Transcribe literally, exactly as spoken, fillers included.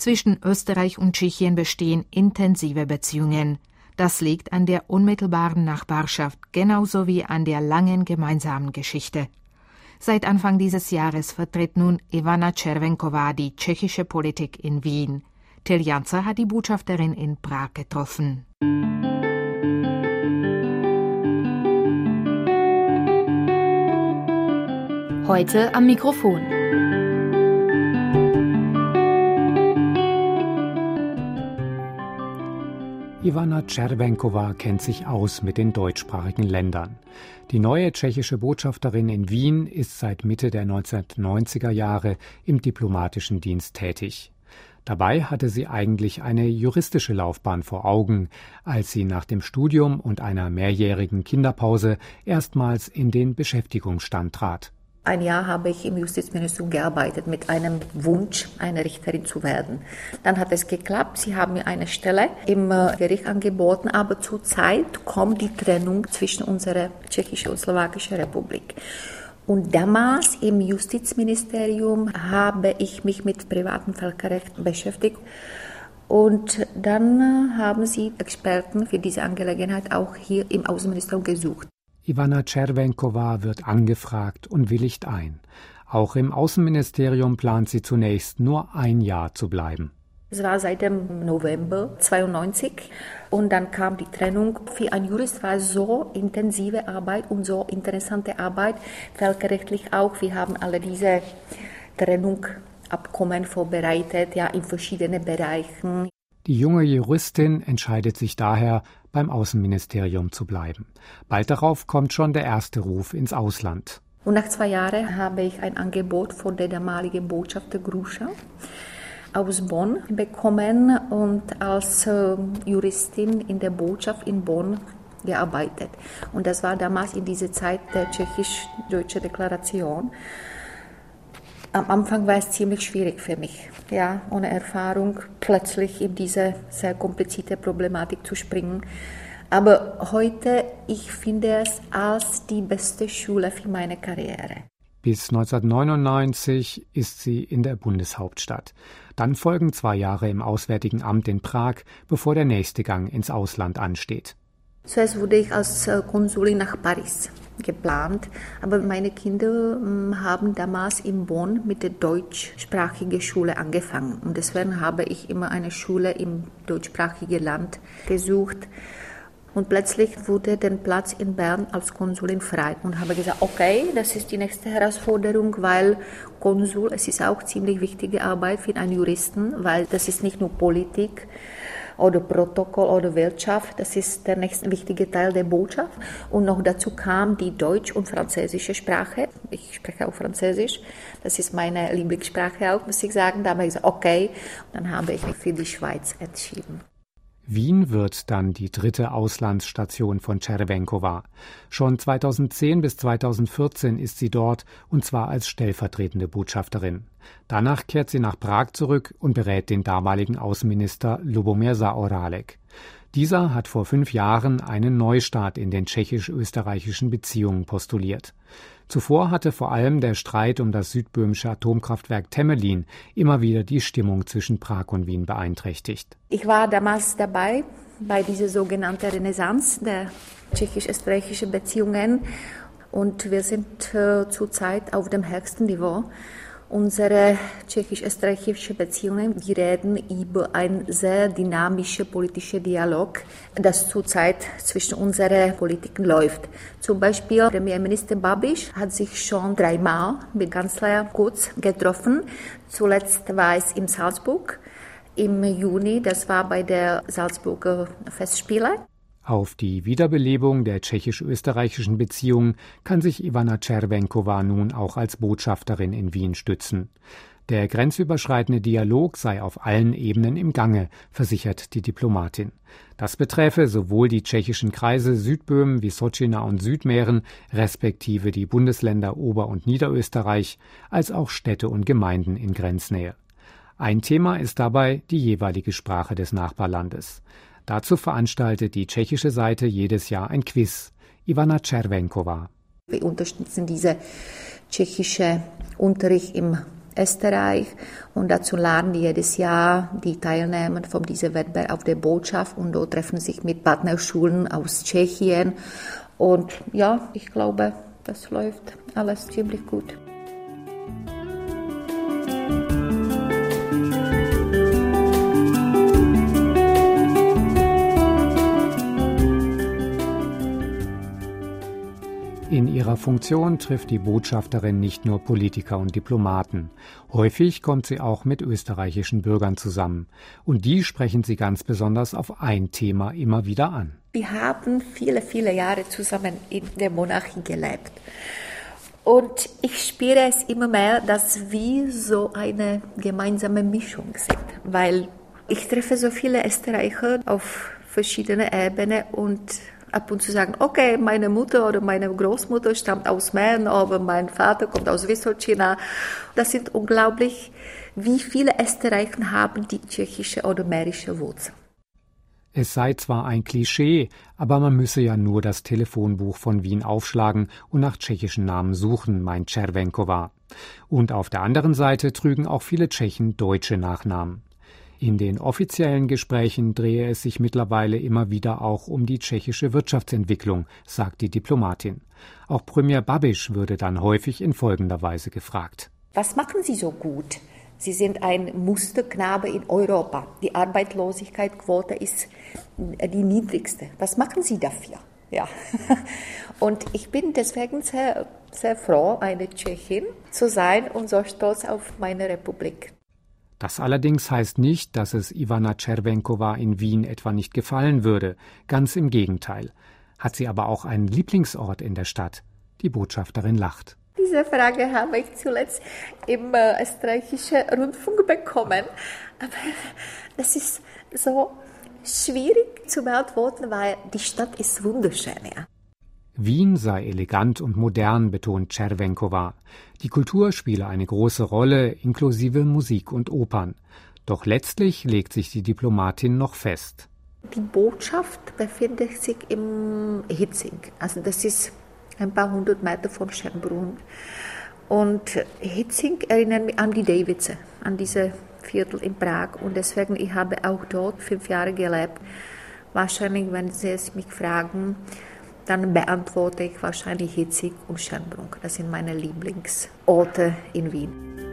Zwischen Österreich und Tschechien bestehen intensive Beziehungen. Das liegt an der unmittelbaren Nachbarschaft, genauso wie an der langen gemeinsamen Geschichte. Seit Anfang dieses Jahres vertritt nun Ivana Červenková die tschechische Politik in Wien. Till Janzer hat die Botschafterin in Prag getroffen. Heute am Mikrofon. Ivana Červenková kennt sich aus mit den deutschsprachigen Ländern. Die neue tschechische Botschafterin in Wien ist seit Mitte der neunzehnhundertneunziger Jahre im diplomatischen Dienst tätig. Dabei hatte sie eigentlich eine juristische Laufbahn vor Augen, als sie nach dem Studium und einer mehrjährigen Kinderpause erstmals in den Beschäftigungsstand trat. Ein Jahr habe ich im Justizministerium gearbeitet mit einem Wunsch, eine Richterin zu werden. Dann hat es geklappt. Sie haben mir eine Stelle im Gericht angeboten, aber zurzeit kommt die Trennung zwischen unserer tschechischen und slowakischen Republik. Und damals im Justizministerium habe ich mich mit privatem Völkerrecht beschäftigt. Und dann haben sie Experten für diese Angelegenheit auch hier im Außenministerium gesucht. Ivana Červenková wird angefragt und willigt ein. Auch im Außenministerium plant sie zunächst nur ein Jahr zu bleiben. Es war seit dem November zweiundneunzig und dann kam die Trennung. Für einen Jurist war es so intensive Arbeit und so interessante Arbeit, völkerrechtlich auch. Wir haben alle diese Trennungsabkommen vorbereitet, ja, in verschiedenen Bereichen. Die junge Juristin entscheidet sich daher, beim Außenministerium zu bleiben. Bald darauf kommt schon der erste Ruf ins Ausland. Und nach zwei Jahren habe ich ein Angebot von der damaligen Botschafter Gruscha aus Bonn bekommen und als äh, Juristin in der Botschaft in Bonn gearbeitet. Und das war damals in dieser Zeit der tschechisch-deutschen Deklaration. Am Anfang war es ziemlich schwierig für mich, ja, ohne Erfahrung plötzlich in diese sehr komplizierte Problematik zu springen. Aber heute, ich finde es als die beste Schule für meine Karriere. Bis neunzehnhundertneunundneunzig ist sie in der Bundeshauptstadt. Dann folgen zwei Jahre im Auswärtigen Amt in Prag, bevor der nächste Gang ins Ausland ansteht. Zuerst wurde ich als Konsulin nach Paris geplant, aber meine Kinder haben damals in Bonn mit der deutschsprachigen Schule angefangen. Und deswegen habe ich immer eine Schule im deutschsprachigen Land gesucht. Und plötzlich wurde der Platz in Bern als Konsulin frei und habe gesagt, okay, das ist die nächste Herausforderung, weil Konsul, es ist auch ziemlich wichtige Arbeit für einen Juristen, weil das ist nicht nur Politik oder Protokoll oder Wirtschaft, das ist der nächste wichtige Teil der Botschaft. Und noch dazu kam die deutsch- und französische Sprache. Ich spreche auch Französisch, das ist meine Lieblingssprache auch, muss ich sagen. Da habe ich gesagt, okay, dann habe ich mich für die Schweiz entschieden. Wien wird dann die dritte Auslandsstation von Červenková. Schon zweitausendzehn bis zweitausendvierzehn ist sie dort, und zwar als stellvertretende Botschafterin. Danach kehrt sie nach Prag zurück und berät den damaligen Außenminister Lubomír Zaorálek. Dieser hat vor fünf Jahren einen Neustart in den tschechisch-österreichischen Beziehungen postuliert. Zuvor hatte vor allem der Streit um das südböhmische Atomkraftwerk Temelin immer wieder die Stimmung zwischen Prag und Wien beeinträchtigt. Ich war damals dabei bei dieser sogenannten Renaissance der tschechisch-österreichischen Beziehungen und wir sind äh, zurzeit auf dem höchsten Niveau. Unsere tschechisch-österreichische Beziehungen, wir reden über einen sehr dynamischen politischen Dialog, das zurzeit zwischen unseren Politiken läuft. Zum Beispiel Premierminister Babiš hat sich schon dreimal mit Kanzler Kurz getroffen. Zuletzt war es in Salzburg im Juni, das war bei der Salzburger Festspiele. Auf die Wiederbelebung der tschechisch-österreichischen Beziehungen kann sich Ivana Červenková nun auch als Botschafterin in Wien stützen. Der grenzüberschreitende Dialog sei auf allen Ebenen im Gange, versichert die Diplomatin. Das beträfe sowohl die tschechischen Kreise Südböhmen, Vysočina und Südmähren, respektive die Bundesländer Ober- und Niederösterreich, als auch Städte und Gemeinden in Grenznähe. Ein Thema ist dabei die jeweilige Sprache des Nachbarlandes. Dazu veranstaltet die tschechische Seite jedes Jahr ein Quiz. Ivana Červenková. Wir unterstützen diese tschechische Unterricht im Österreich. Und dazu laden die jedes Jahr die Teilnehmer von diesem Wettbewerb auf der Botschaft und dort treffen sich mit Partnerschulen aus Tschechien. Und ja, ich glaube, das läuft alles ziemlich gut. In ihrer Funktion trifft die Botschafterin nicht nur Politiker und Diplomaten. Häufig kommt sie auch mit österreichischen Bürgern zusammen. Und die sprechen sie ganz besonders auf ein Thema immer wieder an. Wir haben viele, viele Jahre zusammen in der Monarchie gelebt. Und ich spüre es immer mehr, dass wir so eine gemeinsame Mischung sind. Weil ich treffe so viele Österreicher auf verschiedenen Ebenen und ab und zu sagen, okay, meine Mutter oder meine Großmutter stammt aus Mähren, aber mein Vater kommt aus Wysočina. Das sind unglaublich, wie viele Österreicher haben die tschechische oder mährische Wurzel. Es sei zwar ein Klischee, aber man müsse ja nur das Telefonbuch von Wien aufschlagen und nach tschechischen Namen suchen, meint Červenková. Und auf der anderen Seite trügen auch viele Tschechen deutsche Nachnamen. In den offiziellen Gesprächen drehe es sich mittlerweile immer wieder auch um die tschechische Wirtschaftsentwicklung, sagt die Diplomatin. Auch Premier Babiš würde dann häufig in folgender Weise gefragt. Was machen Sie so gut? Sie sind ein Musterknabe in Europa. Die Arbeitslosigkeitsquote ist die niedrigste. Was machen Sie dafür? Ja. Und ich bin deswegen sehr, sehr froh, eine Tschechin zu sein und so stolz auf meine Republik. Das allerdings heißt nicht, dass es Ivana Červenková in Wien etwa nicht gefallen würde. Ganz im Gegenteil. Hat sie aber auch einen Lieblingsort in der Stadt? Die Botschafterin lacht. Diese Frage habe ich zuletzt im äh, österreichischen Rundfunk bekommen. Aber das ist so schwierig zu beantworten, weil die Stadt ist wunderschön, ja. Wien sei elegant und modern, betont Červenková. Die Kultur spiele eine große Rolle, inklusive Musik und Opern. Doch letztlich legt sich die Diplomatin noch fest. Die Botschaft befindet sich im Hietzing. Also das ist ein paar hundert Meter von Schönbrunn. Und Hietzing erinnert mich an die Davidse, an diese Viertel in Prag. Und deswegen, ich habe auch dort fünf Jahre gelebt. Wahrscheinlich, wenn Sie es mich fragen, dann beantworte ich wahrscheinlich Hietzing und Schönbrunn. Das sind meine Lieblingsorte in Wien.